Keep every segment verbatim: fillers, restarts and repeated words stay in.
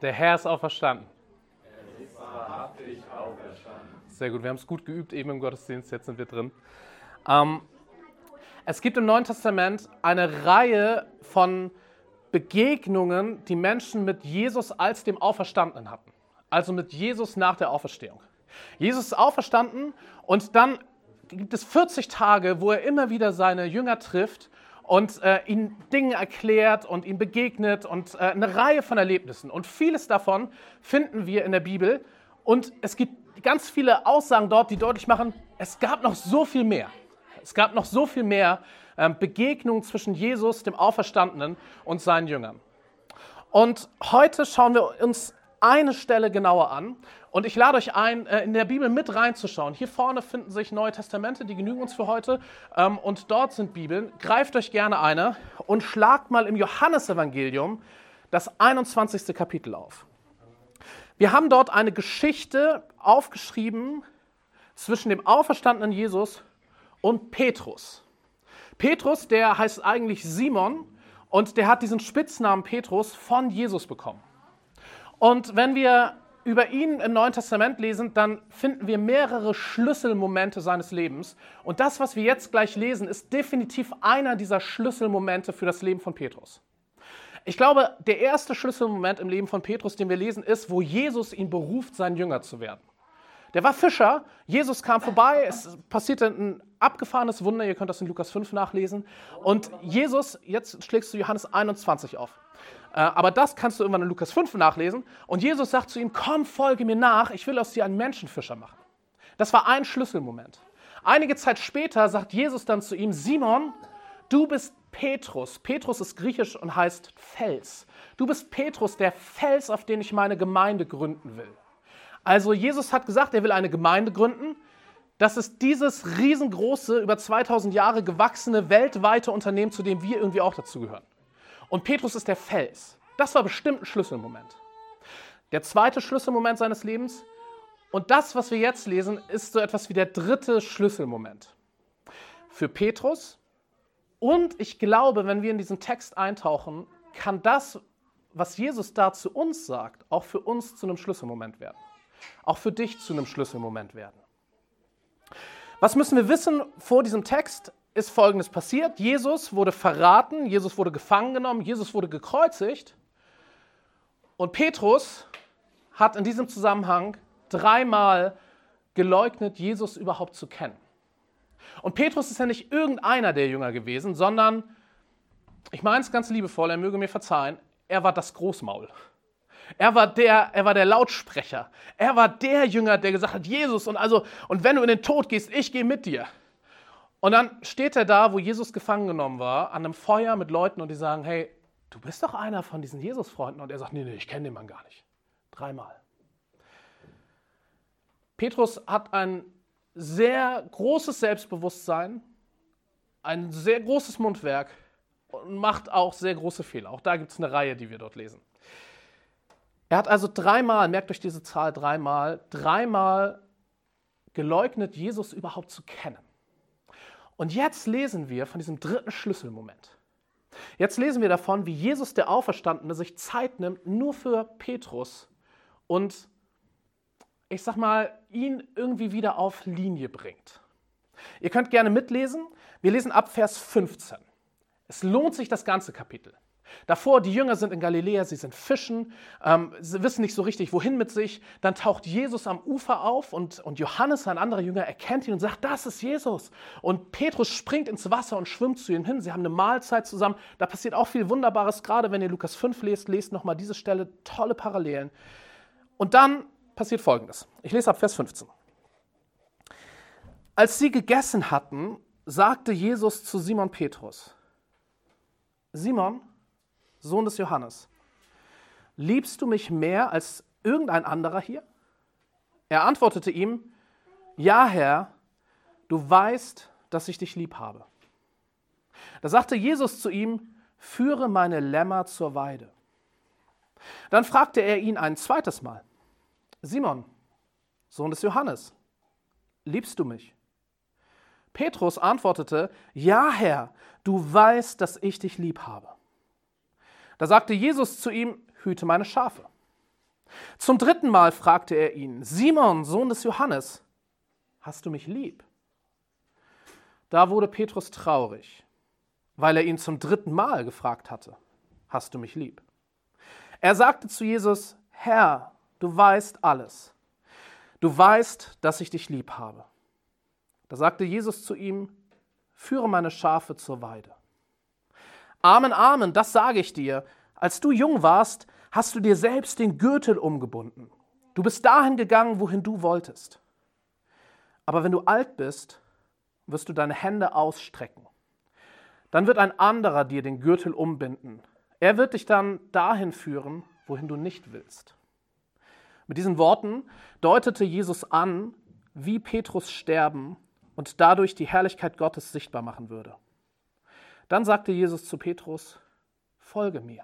Der Herr ist auferstanden. Er ist wahrhaftig auferstanden. Sehr gut, wir haben es gut geübt eben im Gottesdienst, jetzt sind wir drin. Ähm, es gibt im Neuen Testament eine Reihe von Begegnungen, die Menschen mit Jesus als dem Auferstandenen hatten. Also mit Jesus nach der Auferstehung. Jesus ist auferstanden und dann gibt es vierzig Tage, wo er immer wieder seine Jünger trifft und äh, ihnen Dinge erklärt und ihnen begegnet und äh, eine Reihe von Erlebnissen. Und vieles davon finden wir in der Bibel. Und es gibt ganz viele Aussagen dort, die deutlich machen, es gab noch so viel mehr. Es gab noch so viel mehr äh, Begegnungen zwischen Jesus, dem Auferstandenen, und seinen Jüngern. Und heute schauen wir uns eine Stelle genauer an. Und ich lade euch ein, in der Bibel mit reinzuschauen. Hier vorne finden sich Neue Testamente, die genügen uns für heute. Und dort sind Bibeln. Greift euch gerne eine und schlagt mal im Johannesevangelium das einundzwanzigste Kapitel auf. Wir haben dort eine Geschichte aufgeschrieben zwischen dem auferstandenen Jesus und Petrus. Petrus, der heißt eigentlich Simon und der hat diesen Spitznamen Petrus von Jesus bekommen. Und wenn wir über ihn im Neuen Testament lesen, dann finden wir mehrere Schlüsselmomente seines Lebens. Und das, was wir jetzt gleich lesen, ist definitiv einer dieser Schlüsselmomente für das Leben von Petrus. Ich glaube, der erste Schlüsselmoment im Leben von Petrus, den wir lesen, ist, wo Jesus ihn beruft, sein Jünger zu werden. Der war Fischer, Jesus kam vorbei, es passierte ein abgefahrenes Wunder, ihr könnt das in Lukas fünf nachlesen. Und Jesus, jetzt schlägst du Johannes einundzwanzig auf. Aber das kannst du irgendwann in Lukas fünf nachlesen. Und Jesus sagt zu ihm, komm, folge mir nach, ich will aus dir einen Menschenfischer machen. Das war ein Schlüsselmoment. Einige Zeit später sagt Jesus dann zu ihm, Simon, du bist Petrus. Petrus ist griechisch und heißt Fels. Du bist Petrus, der Fels, auf den ich meine Gemeinde gründen will. Also Jesus hat gesagt, er will eine Gemeinde gründen. Das ist dieses riesengroße, über zweitausend Jahre gewachsene, weltweite Unternehmen, zu dem wir irgendwie auch dazugehören. Und Petrus ist der Fels. Das war bestimmt ein Schlüsselmoment. Der zweite Schlüsselmoment seines Lebens, und das, was wir jetzt lesen, ist so etwas wie der dritte Schlüsselmoment. Für Petrus, und ich glaube, wenn wir in diesen Text eintauchen, kann das, was Jesus da zu uns sagt, auch für uns zu einem Schlüsselmoment werden. Auch für dich zu einem Schlüsselmoment werden. Was müssen wir wissen vor diesem Text? Ist Folgendes passiert. Jesus wurde verraten, Jesus wurde gefangen genommen, Jesus wurde gekreuzigt. Und Petrus hat in diesem Zusammenhang dreimal geleugnet, Jesus überhaupt zu kennen. Und Petrus ist ja nicht irgendeiner der Jünger gewesen, sondern, ich meine es ganz liebevoll, er möge mir verzeihen, er war das Großmaul. Er war der, er war der Lautsprecher. Er war der Jünger, der gesagt hat, Jesus, und, also, und wenn du in den Tod gehst, ich gehe mit dir. Und dann steht er da, wo Jesus gefangen genommen war, an einem Feuer mit Leuten und die sagen, hey, du bist doch einer von diesen Jesus-Freunden. Und er sagt, nee, nee, ich kenne den Mann gar nicht. Dreimal. Petrus hat ein sehr großes Selbstbewusstsein, ein sehr großes Mundwerk und macht auch sehr große Fehler. Auch da gibt es eine Reihe, die wir dort lesen. Er hat also dreimal, merkt euch diese Zahl, dreimal, dreimal geleugnet, Jesus überhaupt zu kennen. Und jetzt lesen wir von diesem dritten Schlüsselmoment. Jetzt lesen wir davon, wie Jesus, der Auferstandene, sich Zeit nimmt, nur für Petrus und, ich sag mal, ihn irgendwie wieder auf Linie bringt. Ihr könnt gerne mitlesen. Wir lesen ab Vers fünfzehn. Es lohnt sich, das ganze Kapitel. Davor, die Jünger sind in Galiläa, sie sind fischen, ähm, sie wissen nicht so richtig, wohin mit sich. Dann taucht Jesus am Ufer auf und, und Johannes, ein anderer Jünger, erkennt ihn und sagt, das ist Jesus. Und Petrus springt ins Wasser und schwimmt zu ihm hin. Sie haben eine Mahlzeit zusammen. Da passiert auch viel Wunderbares, gerade wenn ihr Lukas fünf lest, lest nochmal diese Stelle, tolle Parallelen. Und dann passiert Folgendes. Ich lese ab Vers fünfzehn. Als sie gegessen hatten, sagte Jesus zu Simon Petrus, Simon, Sohn des Johannes, liebst du mich mehr als irgendein anderer hier? Er antwortete ihm, ja, Herr, du weißt, dass ich dich lieb habe. Da sagte Jesus zu ihm, führe meine Lämmer zur Weide. Dann fragte er ihn ein zweites Mal, Simon, Sohn des Johannes, liebst du mich? Petrus antwortete, ja, Herr, du weißt, dass ich dich lieb habe. Da sagte Jesus zu ihm, hüte meine Schafe. Zum dritten Mal fragte er ihn, Simon, Sohn des Johannes, hast du mich lieb? Da wurde Petrus traurig, weil er ihn zum dritten Mal gefragt hatte, hast du mich lieb? Er sagte zu Jesus, Herr, du weißt alles. Du weißt, dass ich dich lieb habe. Da sagte Jesus zu ihm, führe meine Schafe zur Weide. Amen, Amen, das sage ich dir. Als du jung warst, hast du dir selbst den Gürtel umgebunden. Du bist dahin gegangen, wohin du wolltest. Aber wenn du alt bist, wirst du deine Hände ausstrecken. Dann wird ein anderer dir den Gürtel umbinden. Er wird dich dann dahin führen, wohin du nicht willst. Mit diesen Worten deutete Jesus an, wie Petrus sterben und dadurch die Herrlichkeit Gottes sichtbar machen würde. Dann sagte Jesus zu Petrus, folge mir.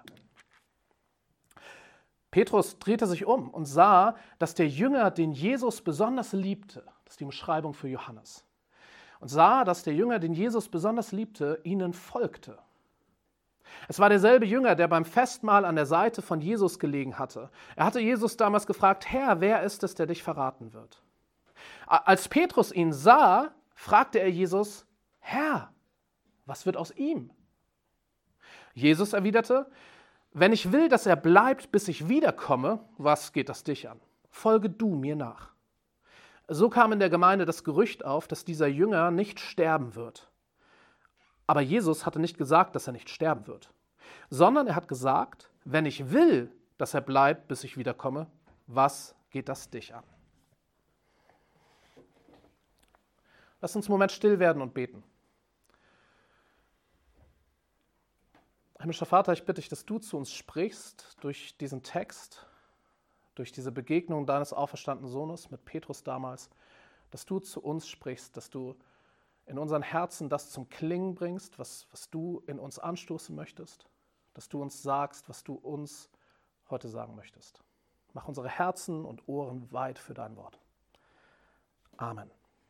Petrus drehte sich um und sah, dass der Jünger, den Jesus besonders liebte, das ist die Beschreibung für Johannes, und sah, dass der Jünger, den Jesus besonders liebte, ihnen folgte. Es war derselbe Jünger, der beim Festmahl an der Seite von Jesus gelegen hatte. Er hatte Jesus damals gefragt, Herr, wer ist es, der dich verraten wird? Als Petrus ihn sah, fragte er Jesus, Herr, was wird aus ihm? Jesus erwiderte, wenn ich will, dass er bleibt, bis ich wiederkomme, was geht das dich an? Folge du mir nach. So kam in der Gemeinde das Gerücht auf, dass dieser Jünger nicht sterben wird. Aber Jesus hatte nicht gesagt, dass er nicht sterben wird, sondern er hat gesagt, wenn ich will, dass er bleibt, bis ich wiederkomme, was geht das dich an? Lass uns einen Moment still werden und beten. Himmlischer Vater, ich bitte dich, dass du zu uns sprichst durch diesen Text, durch diese Begegnung deines auferstandenen Sohnes mit Petrus damals, dass du zu uns sprichst, dass du in unseren Herzen das zum Klingen bringst, was, was du in uns anstoßen möchtest, dass du uns sagst, was du uns heute sagen möchtest. Mach unsere Herzen und Ohren weit für dein Wort. Amen.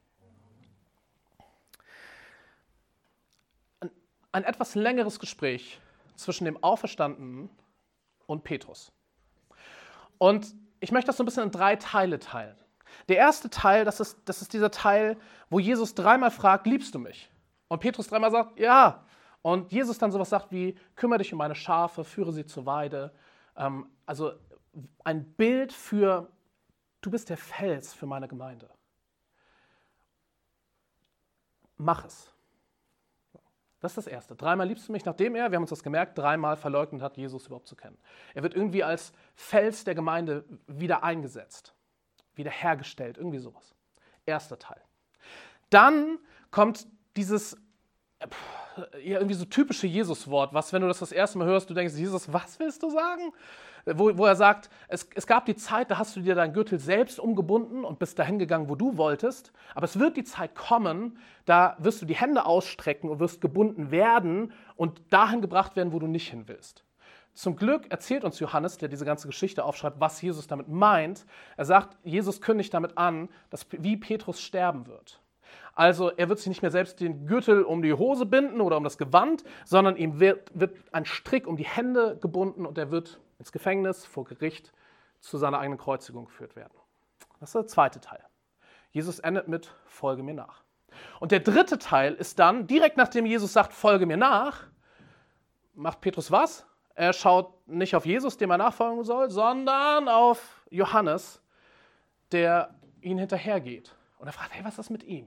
Ein, ein etwas längeres Gespräch zwischen dem Auferstandenen und Petrus. Und ich möchte das so ein bisschen in drei Teile teilen. Der erste Teil, das ist, das ist dieser Teil, wo Jesus dreimal fragt, liebst du mich? Und Petrus dreimal sagt, ja. Und Jesus dann sowas sagt wie, kümmere dich um meine Schafe, führe sie zur Weide. Ähm, also ein Bild für, du bist der Fels für meine Gemeinde. Mach es. Das ist das Erste. Dreimal liebst du mich, nachdem er, wir haben uns das gemerkt, dreimal verleugnet hat, Jesus überhaupt zu kennen. Er wird irgendwie als Fels der Gemeinde wieder eingesetzt, wieder hergestellt, irgendwie sowas. Erster Teil. Dann kommt dieses ja, irgendwie so typische Jesus-Wort, was, wenn du das das erste Mal hörst, du denkst, Jesus, was willst du sagen? Wo, wo er sagt, es, es gab die Zeit, da hast du dir deinen Gürtel selbst umgebunden und bist dahin gegangen, wo du wolltest. Aber es wird die Zeit kommen, da wirst du die Hände ausstrecken und wirst gebunden werden und dahin gebracht werden, wo du nicht hin willst. Zum Glück erzählt uns Johannes, der diese ganze Geschichte aufschreibt, was Jesus damit meint. Er sagt, Jesus kündigt damit an, dass wie Petrus sterben wird. Also er wird sich nicht mehr selbst den Gürtel um die Hose binden oder um das Gewand, sondern ihm wird, wird ein Strick um die Hände gebunden und er wird ins Gefängnis, vor Gericht, zu seiner eigenen Kreuzigung geführt werden. Das ist der zweite Teil. Jesus endet mit, folge mir nach. Und der dritte Teil ist dann, direkt nachdem Jesus sagt, folge mir nach, macht Petrus was? Er schaut nicht auf Jesus, dem er nachfolgen soll, sondern auf Johannes, der ihn hinterhergeht. Und er fragt, hey, was ist das mit ihm?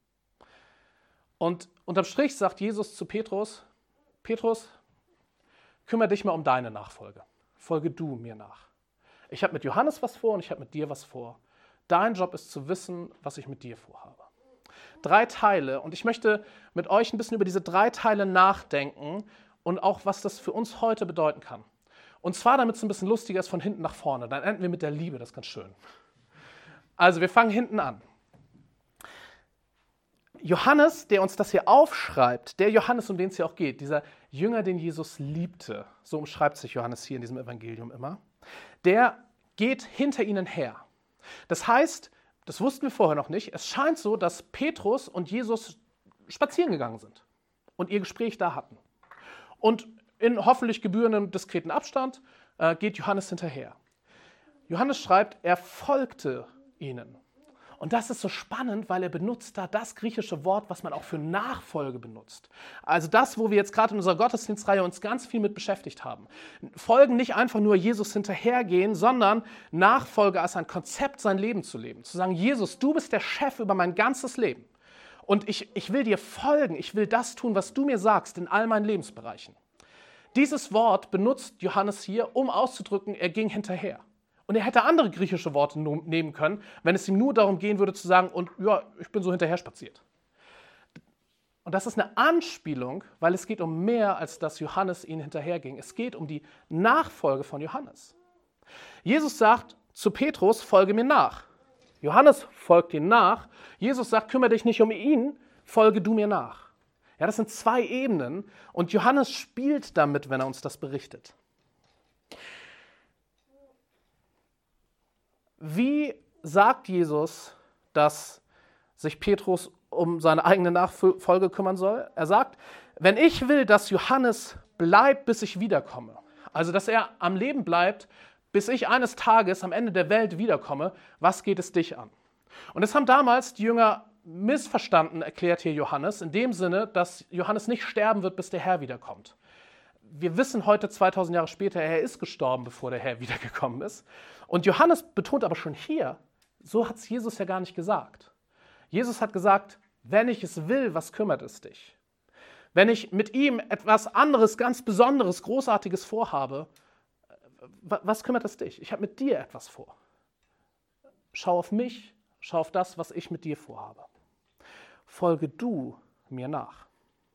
Und unterm Strich sagt Jesus zu Petrus, Petrus, kümmere dich mal um deine Nachfolge. Folge du mir nach. Ich habe mit Johannes was vor und ich habe mit dir was vor. Dein Job ist zu wissen, was ich mit dir vorhabe. Drei Teile und ich möchte mit euch ein bisschen über diese drei Teile nachdenken und auch, was das für uns heute bedeuten kann. Und zwar, damit es ein bisschen lustiger ist, von hinten nach vorne. Dann enden wir mit der Liebe, das ist ganz schön. Also wir fangen hinten an. Johannes, der uns das hier aufschreibt, der Johannes, um den es hier auch geht, dieser Jünger, den Jesus liebte, so umschreibt sich Johannes hier in diesem Evangelium immer, der geht hinter ihnen her. Das heißt, das wussten wir vorher noch nicht, es scheint so, dass Petrus und Jesus spazieren gegangen sind und ihr Gespräch da hatten. Und in hoffentlich gebührendem diskreten Abstand äh, geht Johannes hinterher. Johannes schreibt, er folgte ihnen. Und das ist so spannend, weil er benutzt da das griechische Wort, was man auch für Nachfolge benutzt. Also das, wo wir jetzt gerade in unserer Gottesdienstreihe uns ganz viel mit beschäftigt haben. Folgen nicht einfach nur Jesus hinterhergehen, sondern Nachfolge als ein Konzept, sein Leben zu leben. Zu sagen, Jesus, du bist der Chef über mein ganzes Leben. Und ich, ich will dir folgen, ich will das tun, was du mir sagst, in all meinen Lebensbereichen. Dieses Wort benutzt Johannes hier, um auszudrücken, er ging hinterher. Und er hätte andere griechische Worte nehmen können, wenn es ihm nur darum gehen würde zu sagen, und ja, ich bin so hinterher spaziert. Und das ist eine Anspielung, weil es geht um mehr, als dass Johannes ihnen hinterherging. Es geht um die Nachfolge von Johannes. Jesus sagt zu Petrus, folge mir nach. Johannes folgt ihm nach. Jesus sagt, kümmere dich nicht um ihn, folge du mir nach. Ja, das sind zwei Ebenen und Johannes spielt damit, wenn er uns das berichtet. Wie sagt Jesus, dass sich Petrus um seine eigene Nachfolge kümmern soll? Er sagt, wenn ich will, dass Johannes bleibt, bis ich wiederkomme, also dass er am Leben bleibt, bis ich eines Tages am Ende der Welt wiederkomme, was geht es dich an? Und das haben damals die Jünger missverstanden, erklärt hier Johannes, in dem Sinne, dass Johannes nicht sterben wird, bis der Herr wiederkommt. Wir wissen heute, zweitausend Jahre später, er ist gestorben, bevor der Herr wiedergekommen ist. Und Johannes betont aber schon hier, so hat es Jesus ja gar nicht gesagt. Jesus hat gesagt, wenn ich es will, was kümmert es dich? Wenn ich mit ihm etwas anderes, ganz Besonderes, Großartiges vorhabe, was kümmert es dich? Ich habe mit dir etwas vor. Schau auf mich, schau auf das, was ich mit dir vorhabe. Folge du mir nach.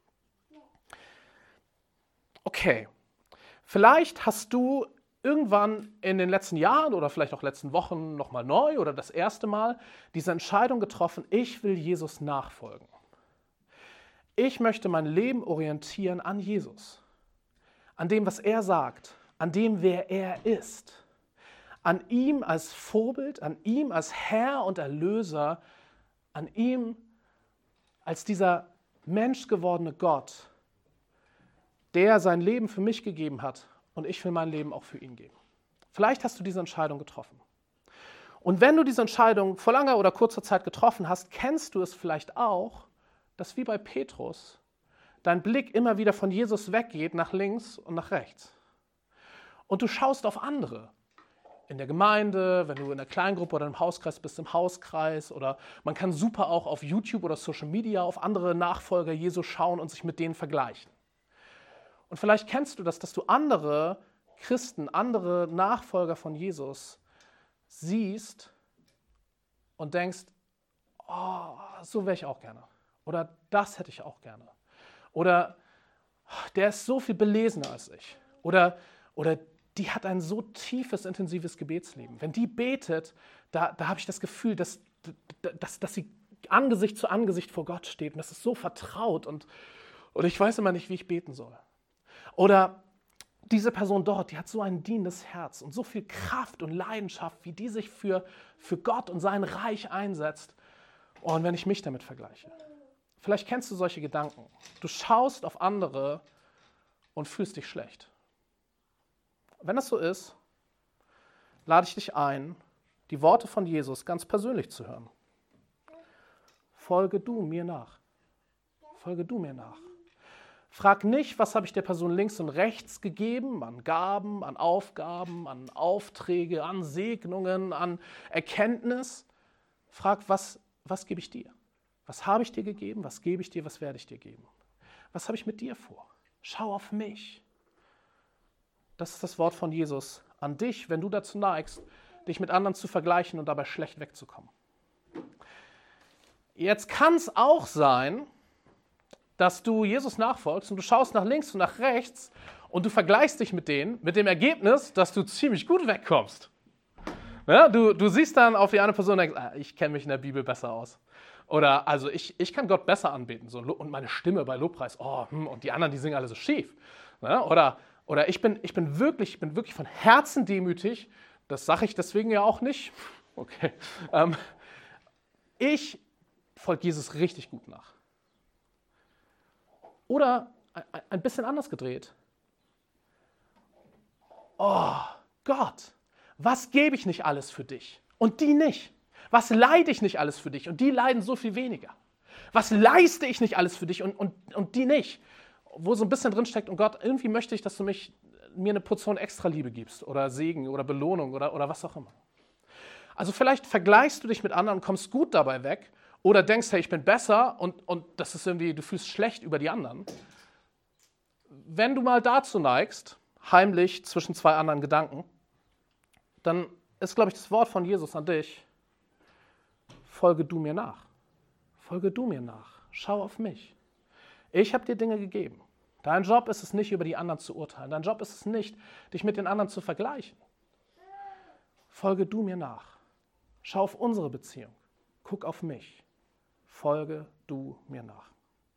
Okay, vielleicht hast du irgendwann in den letzten Jahren oder vielleicht auch letzten Wochen nochmal neu oder das erste Mal diese Entscheidung getroffen, ich will Jesus nachfolgen. Ich möchte mein Leben orientieren an Jesus, an dem, was er sagt, an dem, wer er ist, an ihm als Vorbild, an ihm als Herr und Erlöser, an ihm als dieser menschgewordene Gott, der sein Leben für mich gegeben hat und ich will mein Leben auch für ihn geben. Vielleicht hast du diese Entscheidung getroffen. Und wenn du diese Entscheidung vor langer oder kurzer Zeit getroffen hast, kennst du es vielleicht auch, dass wie bei Petrus dein Blick immer wieder von Jesus weggeht nach links und nach rechts. Und du schaust auf andere. In der Gemeinde, wenn du in der Kleingruppe oder im Hauskreis bist, im Hauskreis, oder man kann super auch auf YouTube oder Social Media auf andere Nachfolger Jesus schauen und sich mit denen vergleichen. Und vielleicht kennst du das, dass du andere Christen, andere Nachfolger von Jesus siehst und denkst, oh, so wäre ich auch gerne. Oder das hätte ich auch gerne. Oder der ist so viel belesener als ich. Oder, oder die hat ein so tiefes, intensives Gebetsleben. Wenn die betet, da, da habe ich das Gefühl, dass, dass, dass sie Angesicht zu Angesicht vor Gott steht. Und das ist so vertraut. Und, und ich weiß immer nicht, wie ich beten soll. Oder diese Person dort, die hat so ein dienendes Herz und so viel Kraft und Leidenschaft, wie die sich für, für Gott und sein Reich einsetzt. Und wenn ich mich damit vergleiche. Vielleicht kennst du solche Gedanken. Du schaust auf andere und fühlst dich schlecht. Wenn das so ist, lade ich dich ein, die Worte von Jesus ganz persönlich zu hören. Folge du mir nach. Folge du mir nach. Frag nicht, was habe ich der Person links und rechts gegeben, an Gaben, an Aufgaben, an Aufträge, an Segnungen, an Erkenntnis. Frag, was, was gebe ich dir? Was habe ich dir gegeben? Was gebe ich dir? Was werde ich dir geben? Was habe ich mit dir vor? Schau auf mich. Das ist das Wort von Jesus an dich, wenn du dazu neigst, dich mit anderen zu vergleichen und dabei schlecht wegzukommen. Jetzt kann es auch sein, dass du Jesus nachfolgst und du schaust nach links und nach rechts und du vergleichst dich mit denen, mit dem Ergebnis, dass du ziemlich gut wegkommst. Ja, du, du siehst dann auf die eine Person und denkst, ah, ich kenne mich in der Bibel besser aus. Oder also ich, ich kann Gott besser anbeten. So, und meine Stimme bei Lobpreis, oh, hm, und die anderen, die singen alle so schief. Ja, oder oder ich, bin, ich, bin wirklich, ich bin wirklich von Herzen demütig, das sage ich deswegen ja auch nicht. Okay. Ähm, ich folge Jesus richtig gut nach. Oder ein bisschen anders gedreht. Oh Gott, Was gebe ich nicht alles für dich und die nicht? Was leide ich nicht alles für dich und die leiden so viel weniger? Was leiste ich nicht alles für dich und, und, und die nicht? Wo so ein bisschen drinsteckt, und Gott, irgendwie möchte ich, dass du mich, mir eine Portion Extraliebe gibst oder Segen oder Belohnung oder, oder was auch immer. Also vielleicht vergleichst du dich mit anderen und kommst gut dabei weg oder denkst, hey, ich bin besser und, und das ist irgendwie, du fühlst schlecht über die anderen. Wenn du mal dazu neigst, heimlich zwischen zwei anderen Gedanken, dann ist, glaube ich, das Wort von Jesus an dich: Folge du mir nach. Folge du mir nach. Schau auf mich. Ich habe dir Dinge gegeben. Dein Job ist es nicht, über die anderen zu urteilen. Dein Job ist es nicht, dich mit den anderen zu vergleichen. Folge du mir nach. Schau auf unsere Beziehung. Guck auf mich. Folge du mir nach.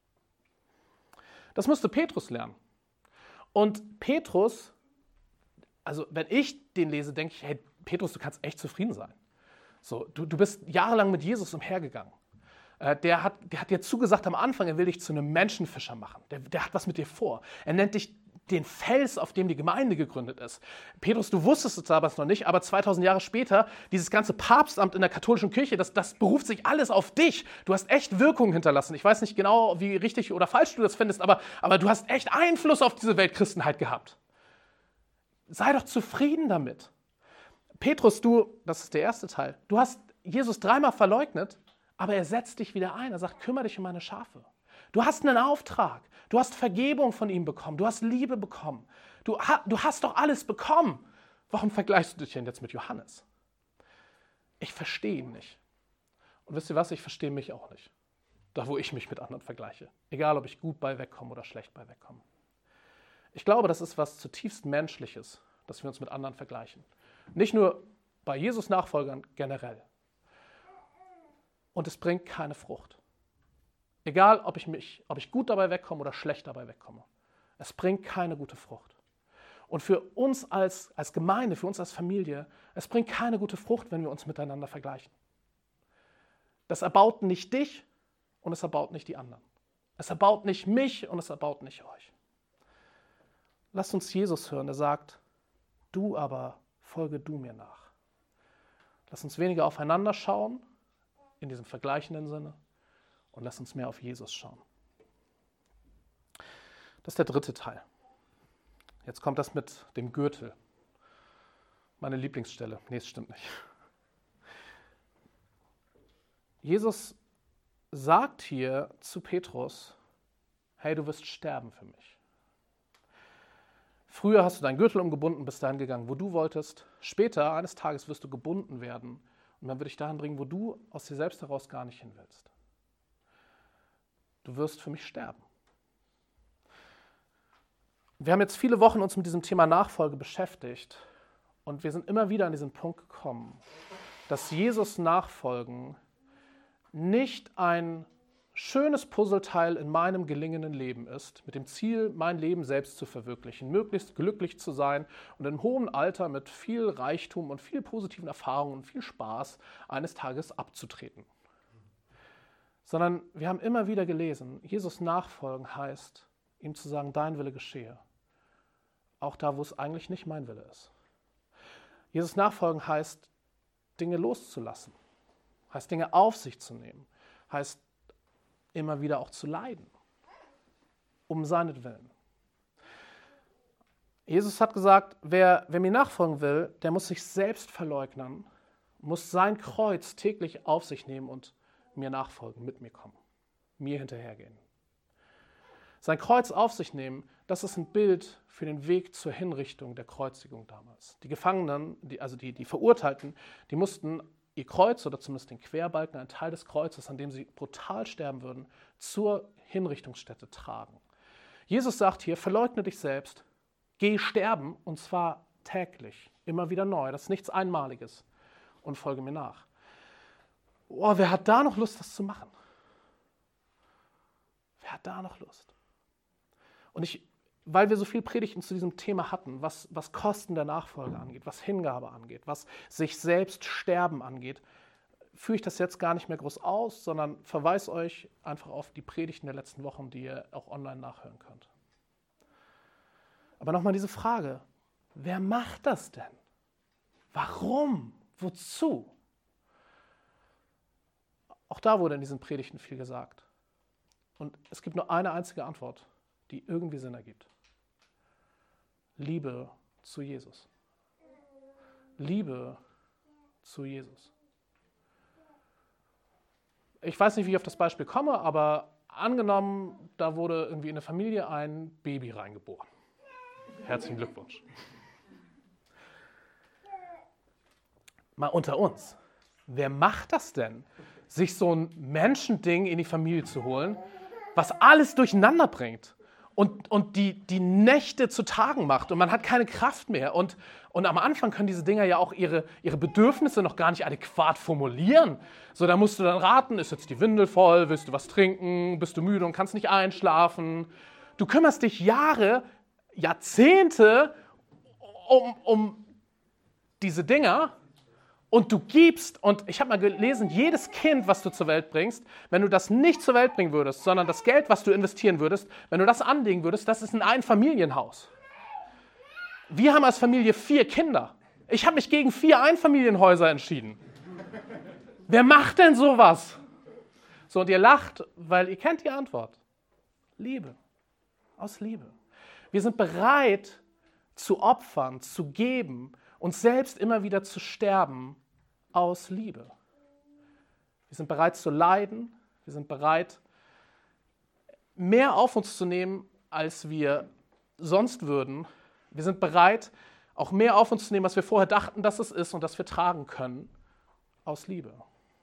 Das musste Petrus lernen. Und Petrus, also wenn ich den lese, denke ich, hey Petrus, du kannst echt zufrieden sein. So, du, du bist jahrelang mit Jesus umhergegangen. Äh, der, hat, der hat dir zugesagt am Anfang, er will dich zu einem Menschenfischer machen. Der, der hat was mit dir vor. Er nennt dich den Fels, auf dem die Gemeinde gegründet ist. Petrus, du wusstest es damals noch nicht, aber zweitausend Jahre später, dieses ganze Papstamt in der katholischen Kirche, das, das beruft sich alles auf dich. Du hast echt Wirkung hinterlassen. Ich weiß nicht genau, wie richtig oder falsch du das findest, aber, aber du hast echt Einfluss auf diese Weltchristenheit gehabt. Sei doch zufrieden damit. Petrus, du, das ist der erste Teil, du hast Jesus dreimal verleugnet, aber er setzt dich wieder ein. Er sagt, kümmere dich um meine Schafe. Du hast einen Auftrag. Du hast Vergebung von ihm bekommen. Du hast Liebe bekommen. Du, du hast doch alles bekommen. Warum vergleichst du dich denn jetzt mit Johannes? Ich verstehe ihn nicht. Und wisst ihr was? Ich verstehe mich auch nicht. Da, wo ich mich mit anderen vergleiche. Egal, ob ich gut bei wegkomme oder schlecht bei wegkomme. Ich glaube, das ist was zutiefst Menschliches, dass wir uns mit anderen vergleichen. Nicht nur bei Jesus-Nachfolgern generell. Und es bringt keine Frucht. Egal, ob ich, mich, ob ich gut dabei wegkomme oder schlecht dabei wegkomme. Es bringt keine gute Frucht. Und für uns als, als Gemeinde, für uns als Familie, es bringt keine gute Frucht, wenn wir uns miteinander vergleichen. Das erbaut nicht dich und es erbaut nicht die anderen. Es erbaut nicht mich und es erbaut nicht euch. Lasst uns Jesus hören, der sagt, du aber folge du mir nach. Lass uns weniger aufeinander schauen, in diesem vergleichenden Sinne, und lass uns mehr auf Jesus schauen. Das ist der dritte Teil. Jetzt kommt das mit dem Gürtel. Meine Lieblingsstelle. Nee, es stimmt nicht. Jesus sagt hier zu Petrus, hey, du wirst sterben für mich. Früher hast du deinen Gürtel umgebunden, bist dahin gegangen, wo du wolltest. Später, eines Tages, wirst du gebunden werden und dann wird dich dahin bringen, wo du aus dir selbst heraus gar nicht hin willst. Du wirst für mich sterben. Wir haben jetzt viele Wochen uns mit diesem Thema Nachfolge beschäftigt und wir sind immer wieder an diesen Punkt gekommen, dass Jesus nachfolgen nicht ein schönes Puzzleteil in meinem gelingenden Leben ist, mit dem Ziel, mein Leben selbst zu verwirklichen, möglichst glücklich zu sein und im hohen Alter mit viel Reichtum und viel positiven Erfahrungen und viel Spaß eines Tages abzutreten. Sondern wir haben immer wieder gelesen, Jesus nachfolgen heißt, ihm zu sagen, dein Wille geschehe. Auch da, wo es eigentlich nicht mein Wille ist. Jesus nachfolgen heißt, Dinge loszulassen. Heißt, Dinge auf sich zu nehmen. Heißt, immer wieder auch zu leiden. Um seinetwillen. Jesus hat gesagt, wer, wer mir nachfolgen will, der muss sich selbst verleugnen, muss sein Kreuz täglich auf sich nehmen und mir nachfolgen, mit mir kommen, mir hinterhergehen. Sein Kreuz auf sich nehmen, das ist ein Bild für den Weg zur Hinrichtung der Kreuzigung damals. Die Gefangenen, die, also die, die Verurteilten, die mussten ihr Kreuz oder zumindest den Querbalken, einen Teil des Kreuzes, an dem sie brutal sterben würden, zur Hinrichtungsstätte tragen. Jesus sagt hier, verleugne dich selbst, geh sterben und zwar täglich, immer wieder neu, das ist nichts Einmaliges und folge mir nach. Oh, wer hat da noch Lust, das zu machen? Wer hat da noch Lust? Und ich, weil wir so viel Predigten zu diesem Thema hatten, was, was Kosten der Nachfolge angeht, was Hingabe angeht, was sich selbst sterben angeht, führe ich das jetzt gar nicht mehr groß aus, sondern verweise euch einfach auf die Predigten der letzten Wochen, die ihr auch online nachhören könnt. Aber nochmal diese Frage, wer macht das denn? Warum? Wozu? Auch da wurde in diesen Predigten viel gesagt. Und es gibt nur eine einzige Antwort, die irgendwie Sinn ergibt. Liebe zu Jesus. Liebe zu Jesus. Ich weiß nicht, wie ich auf das Beispiel komme, aber angenommen, da wurde irgendwie in eine Familie ein Baby reingeboren. Herzlichen Glückwunsch. Mal unter uns. Wer macht das denn, sich so ein Menschending in die Familie zu holen, was alles durcheinander bringt und, und die, die Nächte zu Tagen macht und man hat keine Kraft mehr. Und, und am Anfang können diese Dinger ja auch ihre, ihre Bedürfnisse noch gar nicht adäquat formulieren. So, da musst du dann raten, ist jetzt die Windel voll, willst du was trinken, bist du müde und kannst nicht einschlafen. Du kümmerst dich Jahre, Jahrzehnte um, um diese Dinger. Und du gibst, und ich habe mal gelesen, jedes Kind, was du zur Welt bringst, wenn du das nicht zur Welt bringen würdest, sondern das Geld, was du investieren würdest, wenn du das anlegen würdest, das ist ein Einfamilienhaus. Wir haben als Familie vier Kinder. Ich habe mich gegen vier Einfamilienhäuser entschieden. Wer macht denn sowas? So, und ihr lacht, weil ihr kennt die Antwort. Liebe. Aus Liebe. Wir sind bereit zu opfern, zu geben, uns selbst immer wieder zu sterben, aus Liebe. Wir sind bereit zu leiden, wir sind bereit, mehr auf uns zu nehmen, als wir sonst würden. Wir sind bereit, auch mehr auf uns zu nehmen, als wir vorher dachten, dass es ist und dass wir tragen können, aus Liebe.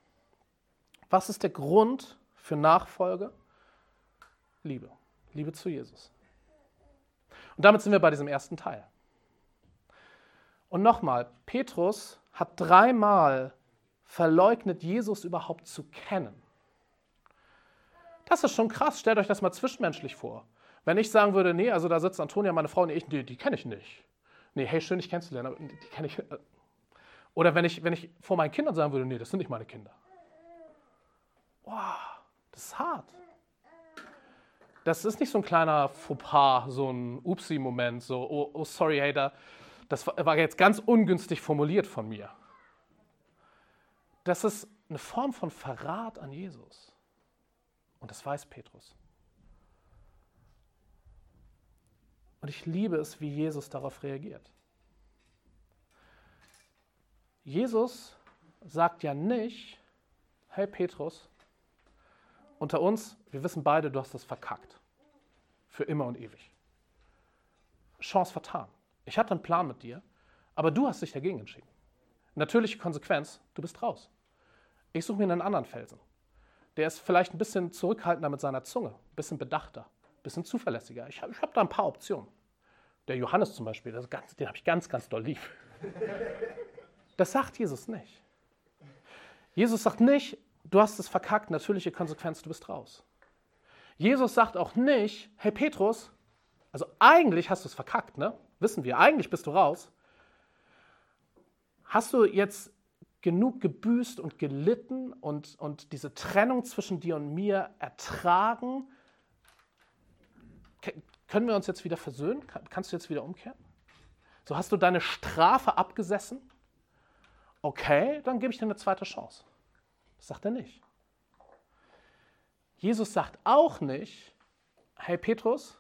Was ist der Grund für Nachfolge? Liebe. Liebe zu Jesus. Und damit sind wir bei diesem ersten Teil. Und nochmal, Petrus hat dreimal verleugnet, Jesus überhaupt zu kennen. Das ist schon krass. Stellt euch das mal zwischenmenschlich vor. Wenn ich sagen würde, nee, also da sitzt Antonia, meine Frau, nee, ich, die, die kenne ich nicht. Nee, hey, schön, dich kennenzulernen, aber die kenne ich. Oder wenn ich, wenn ich vor meinen Kindern sagen würde, nee, das sind nicht meine Kinder. Wow, das ist hart. Das ist nicht so ein kleiner Fauxpas, so ein Upsi-Moment, so, oh, oh sorry, hey, da, das war jetzt ganz ungünstig formuliert von mir. Das ist eine Form von Verrat an Jesus. Und das weiß Petrus. Und ich liebe es, wie Jesus darauf reagiert. Jesus sagt ja nicht, hey Petrus, unter uns, wir wissen beide, du hast das verkackt. Für immer und ewig. Chance vertan. Ich hatte einen Plan mit dir, aber du hast dich dagegen entschieden. Natürliche Konsequenz, du bist raus. Ich suche mir einen anderen Felsen. Der ist vielleicht ein bisschen zurückhaltender mit seiner Zunge, ein bisschen bedachter, ein bisschen zuverlässiger. Ich habe ich hab da ein paar Optionen. Der Johannes zum Beispiel, das ganz, den habe ich ganz, ganz doll lieb. Das sagt Jesus nicht. Jesus sagt nicht, du hast es verkackt, natürliche Konsequenz, du bist raus. Jesus sagt auch nicht, hey Petrus, also eigentlich hast du es verkackt, ne? Wissen wir, eigentlich bist du raus. Hast du jetzt genug gebüßt und gelitten und, und diese Trennung zwischen dir und mir ertragen? K- können wir uns jetzt wieder versöhnen? Kann, kannst du jetzt wieder umkehren? So, hast du deine Strafe abgesessen? Okay, dann gebe ich dir eine zweite Chance. Das sagt er nicht. Jesus sagt auch nicht, hey Petrus,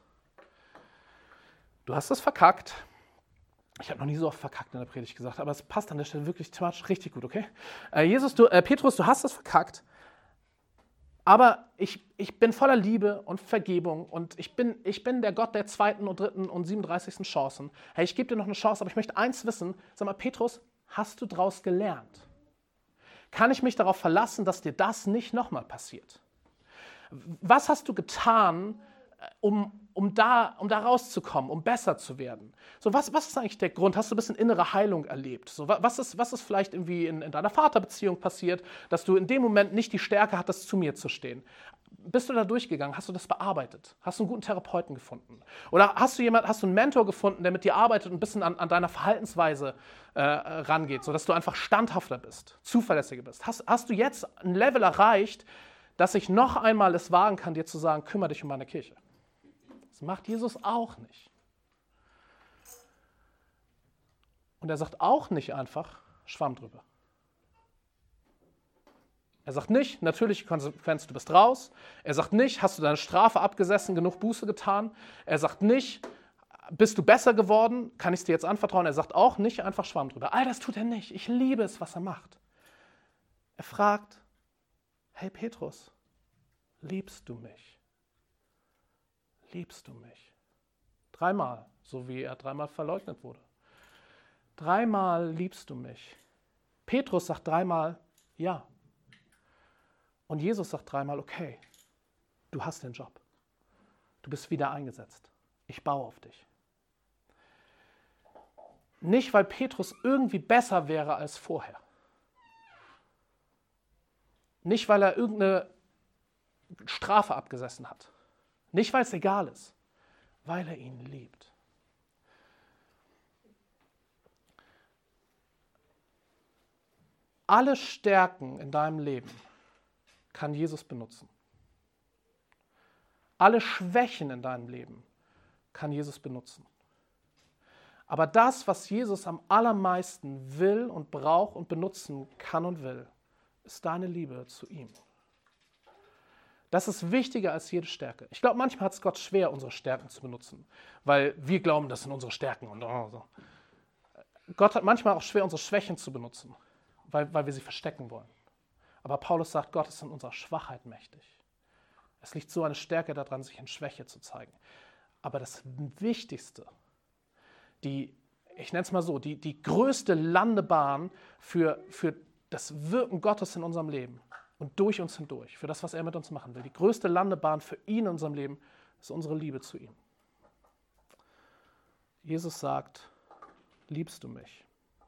du hast es verkackt. Ich habe noch nie so oft verkackt in der Predigt gesagt, aber es passt an der Stelle wirklich thematisch richtig gut, okay? Äh, Jesus, du, äh, Petrus, du hast es verkackt, aber ich, ich bin voller Liebe und Vergebung und ich bin, ich bin der Gott der zweiten und dritten und siebenunddreißigsten Chancen. Hey, ich gebe dir noch eine Chance, aber ich möchte eins wissen. Sag mal, Petrus, hast du daraus gelernt? Kann ich mich darauf verlassen, dass dir das nicht nochmal passiert? Was hast du getan, um, um, da, um da rauszukommen, um besser zu werden? So, was, was ist eigentlich der Grund? Hast du ein bisschen innere Heilung erlebt? So, was, ist, was ist vielleicht irgendwie in, in deiner Vaterbeziehung passiert, dass du in dem Moment nicht die Stärke hattest, zu mir zu stehen? Bist du da durchgegangen? Hast du das bearbeitet? Hast du einen guten Therapeuten gefunden? Oder hast du jemand, hast du einen Mentor gefunden, der mit dir arbeitet und ein bisschen an, an deiner Verhaltensweise äh, rangeht, sodass du einfach standhafter bist, zuverlässiger bist? Hast, hast du jetzt ein Level erreicht, dass ich noch einmal es wagen kann, dir zu sagen, kümmere dich um meine Kirche? Das macht Jesus auch nicht. Und er sagt auch nicht einfach, Schwamm drüber. Er sagt nicht, natürliche Konsequenz, du bist raus. Er sagt nicht, hast du deine Strafe abgesessen, genug Buße getan. Er sagt nicht, bist du besser geworden, kann ich es dir jetzt anvertrauen. Er sagt auch nicht einfach Schwamm drüber. All das tut er nicht. Ich liebe es, was er macht. Er fragt, hey Petrus, liebst du mich? Liebst du mich? Dreimal, so wie er dreimal verleugnet wurde. Dreimal liebst du mich. Petrus sagt dreimal ja. Und Jesus sagt dreimal, okay, du hast den Job. Du bist wieder eingesetzt. Ich baue auf dich. Nicht, weil Petrus irgendwie besser wäre als vorher. Nicht, weil er irgendeine Strafe abgesessen hat. Nicht, weil es egal ist. Weil er ihn liebt. Alle Stärken in deinem Leben kann Jesus benutzen. Alle Schwächen in deinem Leben kann Jesus benutzen. Aber das, was Jesus am allermeisten will und braucht und benutzen kann und will, ist deine Liebe zu ihm. Das ist wichtiger als jede Stärke. Ich glaube, manchmal hat es Gott schwer, unsere Stärken zu benutzen, weil wir glauben, das sind unsere Stärken. Und oh, so. Gott hat manchmal auch schwer, unsere Schwächen zu benutzen, weil, weil wir sie verstecken wollen. Aber Paulus sagt, Gott ist in unserer Schwachheit mächtig. Es liegt so eine Stärke daran, sich in Schwäche zu zeigen. Aber das Wichtigste, die, ich nenne es mal so, die, die größte Landebahn für, für das Wirken Gottes in unserem Leben und durch uns hindurch, für das, was er mit uns machen will, die größte Landebahn für ihn in unserem Leben, ist unsere Liebe zu ihm. Jesus sagt, liebst du mich?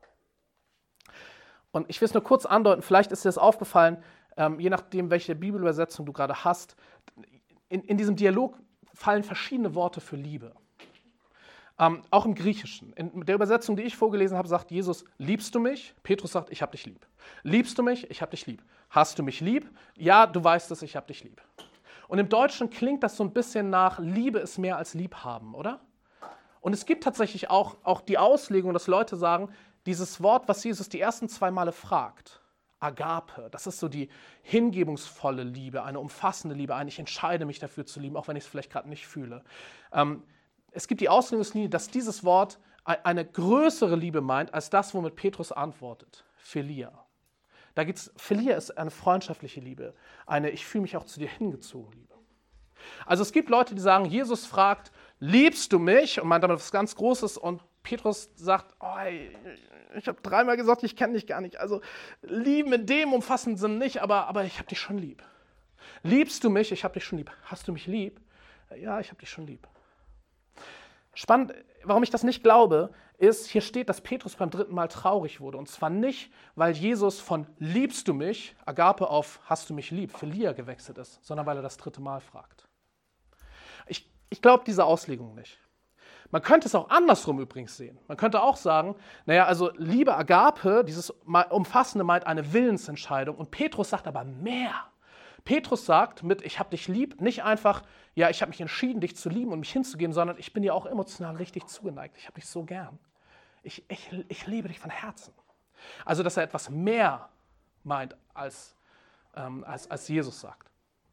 Und ich will es nur kurz andeuten, vielleicht ist dir das aufgefallen, ähm, je nachdem, welche Bibelübersetzung du gerade hast, in, in diesem Dialog fallen verschiedene Worte für Liebe. Ähm, auch im Griechischen. In der Übersetzung, die ich vorgelesen habe, sagt Jesus, liebst du mich? Petrus sagt, ich habe dich lieb. Liebst du mich? Ich habe dich lieb. Hast du mich lieb? Ja, du weißt es, ich habe dich lieb. Und im Deutschen klingt das so ein bisschen nach, Liebe ist mehr als Liebhaben, oder? Und es gibt tatsächlich auch, auch die Auslegung, dass Leute sagen, dieses Wort, was Jesus die ersten zwei Male fragt, Agape, das ist so die hingebungsvolle Liebe, eine umfassende Liebe, ein ich entscheide mich dafür zu lieben, auch wenn ich es vielleicht gerade nicht fühle. Ähm, es gibt die Auslegungslinie, dass dieses Wort eine größere Liebe meint, als das, womit Petrus antwortet, Philia. Da geht's, Philia ist eine freundschaftliche Liebe, eine ich fühle mich auch zu dir hingezogen Liebe. Also es gibt Leute, die sagen, Jesus fragt, liebst du mich? Und meint damit was ganz Großes und Petrus sagt, oh, ich habe dreimal gesagt, ich kenne dich gar nicht. Also lieben in dem umfassenden Sinn nicht, aber, aber ich habe dich schon lieb. Liebst du mich? Ich habe dich schon lieb. Hast du mich lieb? Ja, ich habe dich schon lieb. Spannend, warum ich das nicht glaube, ist, hier steht, dass Petrus beim dritten Mal traurig wurde. Und zwar nicht, weil Jesus von liebst du mich, Agape auf hast du mich lieb, Philia gewechselt ist, sondern weil er das dritte Mal fragt. Ich, ich glaube diese Auslegung nicht. Man könnte es auch andersrum übrigens sehen. Man könnte auch sagen, naja, also Liebe Agape, dieses Umfassende meint eine Willensentscheidung und Petrus sagt aber mehr. Petrus sagt mit, ich habe dich lieb, nicht einfach, ja, ich habe mich entschieden, dich zu lieben und mich hinzugeben, sondern ich bin dir auch emotional richtig zugeneigt. Ich habe dich so gern. Ich, ich, ich liebe dich von Herzen. Also, dass er etwas mehr meint, als, ähm, als, als Jesus sagt.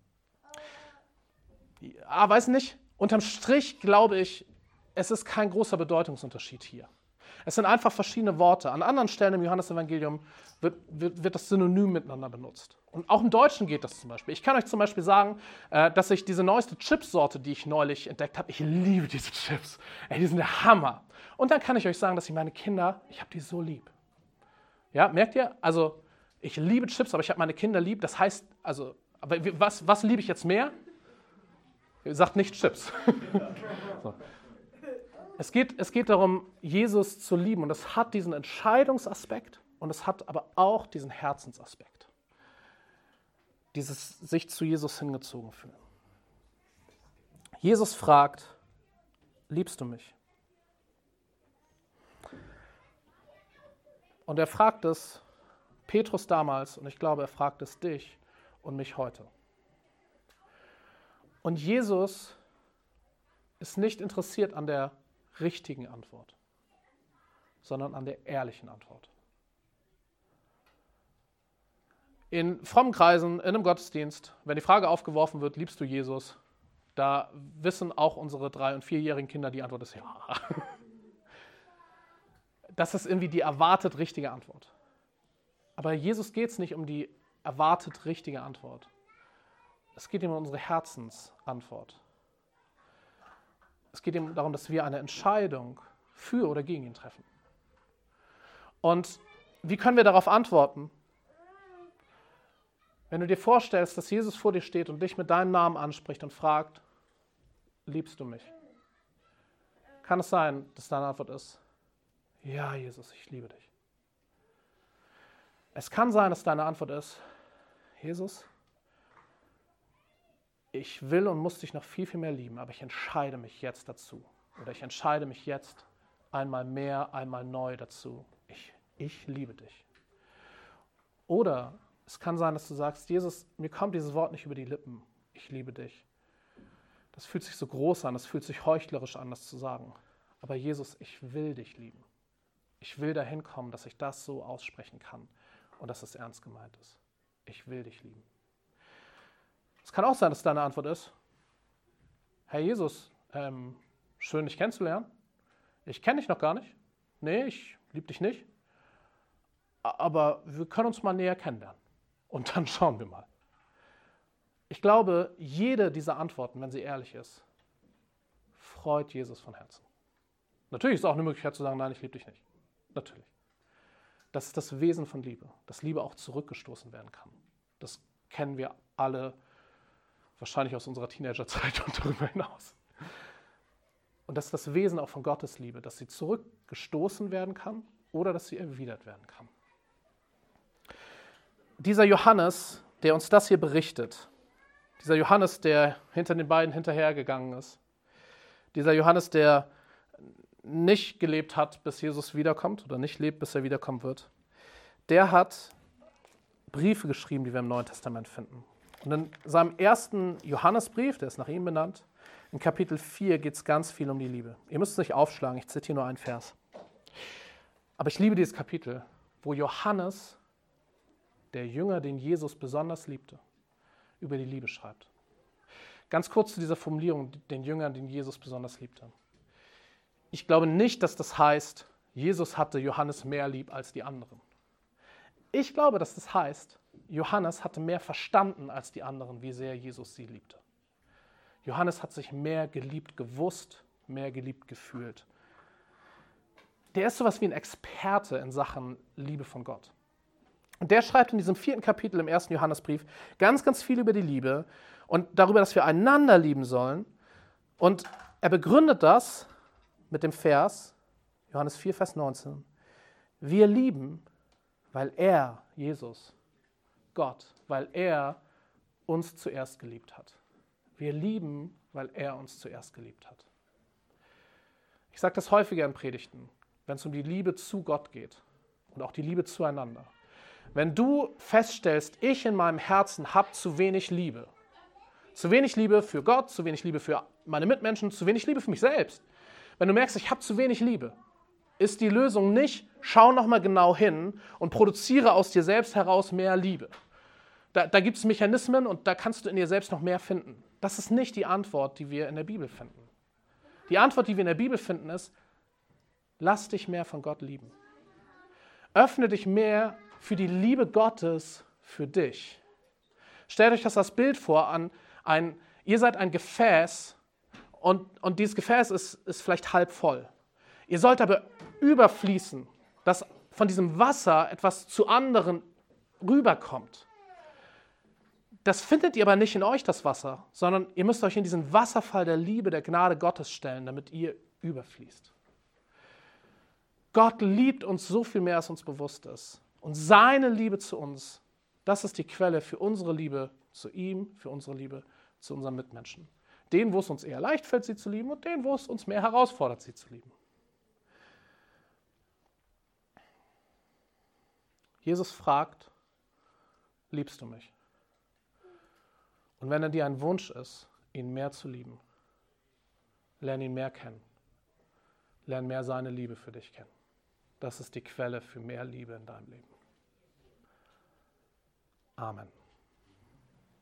Ja, weiß nicht, unterm Strich glaube ich, es ist kein großer Bedeutungsunterschied hier. Es sind einfach verschiedene Worte. An anderen Stellen im Johannesevangelium wird, wird, wird das synonym miteinander benutzt. Und auch im Deutschen geht das zum Beispiel. Ich kann euch zum Beispiel sagen, äh, dass ich diese neueste Chipsorte, die ich neulich entdeckt habe, ich liebe diese Chips. Ey, die sind der Hammer. Und dann kann ich euch sagen, dass ich meine Kinder, ich habe die so lieb. Ja, merkt ihr? Also, ich liebe Chips, aber ich habe meine Kinder lieb. Das heißt, also, aber was, was liebe ich jetzt mehr? Ihr sagt nicht Chips. So. Es geht, es geht darum, Jesus zu lieben und es hat diesen Entscheidungsaspekt und es hat aber auch diesen Herzensaspekt. Dieses sich zu Jesus hingezogen fühlen. Jesus fragt, liebst du mich? Und er fragt es Petrus damals und ich glaube, er fragt es dich und mich heute. Und Jesus ist nicht interessiert an der richtigen Antwort. sondern an der ehrlichen Antwort. In frommen Kreisen, in einem Gottesdienst, wenn die Frage aufgeworfen wird, liebst du Jesus, da wissen auch unsere drei- und vierjährigen Kinder, die Antwort ist ja. Das ist irgendwie die erwartet richtige Antwort. Aber Jesus geht es nicht um die erwartet richtige Antwort. Es geht ihm um unsere Herzensantwort. Es geht ihm darum, dass wir eine Entscheidung für oder gegen ihn treffen. Und wie können wir darauf antworten? Wenn du dir vorstellst, dass Jesus vor dir steht und dich mit deinem Namen anspricht und fragt, liebst du mich? Kann es sein, dass deine Antwort ist, ja, Jesus, ich liebe dich. Es kann sein, dass deine Antwort ist, Jesus, ich will und muss dich noch viel, viel mehr lieben, aber ich entscheide mich jetzt dazu. Oder ich entscheide mich jetzt einmal mehr, einmal neu dazu. Ich, ich liebe dich. Oder es kann sein, dass du sagst, Jesus, mir kommt dieses Wort nicht über die Lippen. Ich liebe dich. Das fühlt sich so groß an, das fühlt sich heuchlerisch an, das zu sagen. Aber Jesus, ich will dich lieben. Ich will dahin kommen, dass ich das so aussprechen kann und dass es ernst gemeint ist. Ich will dich lieben. Es kann auch sein, dass deine Antwort ist, Herr Jesus, ähm, schön dich kennenzulernen. Ich kenne dich noch gar nicht. Nee, ich liebe dich nicht. Aber wir können uns mal näher kennenlernen. Und dann schauen wir mal. Ich glaube, jede dieser Antworten, wenn sie ehrlich ist, freut Jesus von Herzen. Natürlich ist es auch eine Möglichkeit zu sagen, nein, ich liebe dich nicht. Natürlich. Das ist das Wesen von Liebe, dass Liebe auch zurückgestoßen werden kann. Das kennen wir alle wahrscheinlich aus unserer Teenagerzeit und darüber hinaus. Und das ist das Wesen auch von Gottes Liebe, dass sie zurückgestoßen werden kann oder dass sie erwidert werden kann. Dieser Johannes, der uns das hier berichtet, dieser Johannes, der hinter den beiden hinterhergegangen ist, dieser Johannes, der nicht gelebt hat, bis Jesus wiederkommt oder nicht lebt, bis er wiederkommen wird, der hat Briefe geschrieben, die wir im Neuen Testament finden. Und in seinem ersten Johannesbrief, der ist nach ihm benannt, in Kapitel vier geht es ganz viel um die Liebe. Ihr müsst es nicht aufschlagen, ich zitiere nur einen Vers. Aber ich liebe dieses Kapitel, wo Johannes, der Jünger, den Jesus besonders liebte, über die Liebe schreibt. Ganz kurz zu dieser Formulierung, den Jüngern, den Jesus besonders liebte. Ich glaube nicht, dass das heißt, Jesus hatte Johannes mehr lieb als die anderen. Ich glaube, dass das heißt, Johannes hatte mehr verstanden als die anderen, wie sehr Jesus sie liebte. Johannes hat sich mehr geliebt gewusst, mehr geliebt gefühlt. Der ist sowas wie ein Experte in Sachen Liebe von Gott. Und der schreibt in diesem vierten Kapitel im ersten Johannesbrief ganz, ganz viel über die Liebe und darüber, dass wir einander lieben sollen. Und er begründet das mit dem Vers, Johannes vier, Vers neunzehn. Wir lieben, weil er, Jesus, Gott, weil er uns zuerst geliebt hat. Wir lieben, weil er uns zuerst geliebt hat. Ich sage das häufiger in Predigten, wenn es um die Liebe zu Gott geht und auch die Liebe zueinander. Wenn du feststellst, ich in meinem Herzen habe zu wenig Liebe, zu wenig Liebe für Gott, zu wenig Liebe für meine Mitmenschen, zu wenig Liebe für mich selbst. Wenn du merkst, ich habe zu wenig Liebe, ist die Lösung nicht, schau nochmal genau hin und produziere aus dir selbst heraus mehr Liebe. Da, da gibt es Mechanismen und da kannst du in dir selbst noch mehr finden. Das ist nicht die Antwort, die wir in der Bibel finden. Die Antwort, die wir in der Bibel finden, ist, lass dich mehr von Gott lieben. Öffne dich mehr für die Liebe Gottes für dich. Stellt euch das als Bild vor, an ein, ihr seid ein Gefäß und, und dieses Gefäß ist, ist vielleicht halb voll. Ihr sollt aber überfließen, dass von diesem Wasser etwas zu anderen rüberkommt. Das findet ihr aber nicht in euch, das Wasser, sondern ihr müsst euch in diesen Wasserfall der Liebe, der Gnade Gottes stellen, damit ihr überfließt. Gott liebt uns so viel mehr, als uns bewusst ist. Und seine Liebe zu uns, das ist die Quelle für unsere Liebe zu ihm, für unsere Liebe zu unseren Mitmenschen. Den, wo es uns eher leicht fällt, sie zu lieben, und den, wo es uns mehr herausfordert, sie zu lieben. Jesus fragt, liebst du mich? Und wenn er dir ein Wunsch ist, ihn mehr zu lieben, lerne ihn mehr kennen. Lerne mehr seine Liebe für dich kennen. Das ist die Quelle für mehr Liebe in deinem Leben. Amen.